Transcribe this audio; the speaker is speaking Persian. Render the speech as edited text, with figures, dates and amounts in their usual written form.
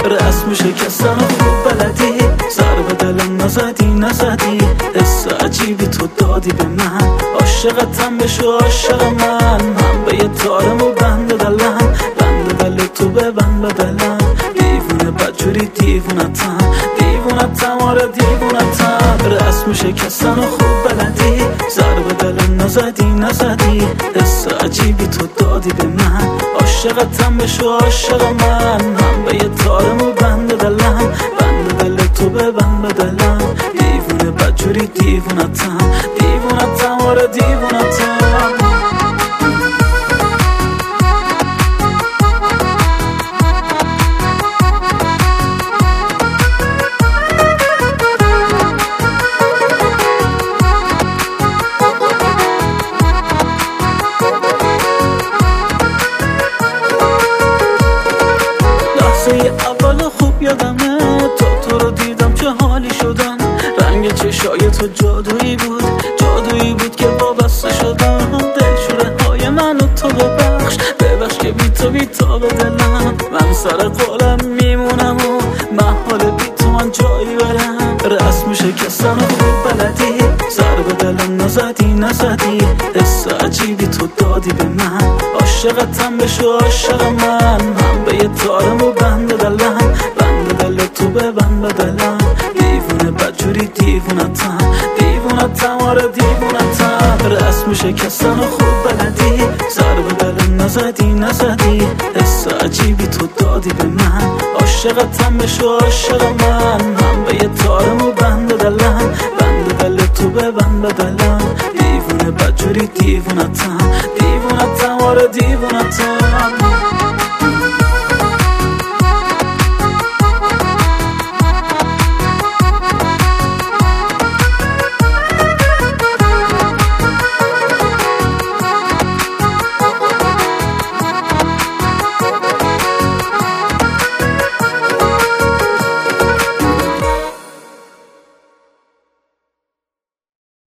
رسم شکستن خوب بلدی، سر به دلم نزدی حس عجیبی تو دادی به من، عاشقتم بشو عاشق من به یه تارمو بند دلم، بند دل تو ببند به دلم، دیوونه بدجوری دیوونتم آره دیوونتم، رسم شکستن خوب بلدی، سر به دلم نزدی حس عجیبی تو دادی به من، عاشقتم بشو عاشق من به یه تارمو بند دلم، بند دل تو ببند به دلم، دیوونه بدجوری دیوونتم آره دیوونتم. اول خوب یادمه تو رو دیدم چه حالی شدم، رنگ چشای تو جادویی بود که وابسته شدم، دلشوره های منو تو ببخش که بی تو به دلم، من سر قولم میمونم و محال بی تو من جایی برم، رسم شکستن خوب بلدی، سر به دلم نزدی حس عجیبی تو دادی به من، عاشقتم بشو عاشق من به یه تارمو بند دلم، بند دل تو ببند به دلم، دیوونه بدجوری دیوونتم آره دیوونتم، رسم شکستن خوب بلدی، سر به دلم نزدی حس عجیبی تو دادی به من، عاشقتم بشو عاشق من به یه تارمو بند دلم، بند دل تو ببند به دلم، دیوونه بدجوری دیوونتم آره دیوونتم.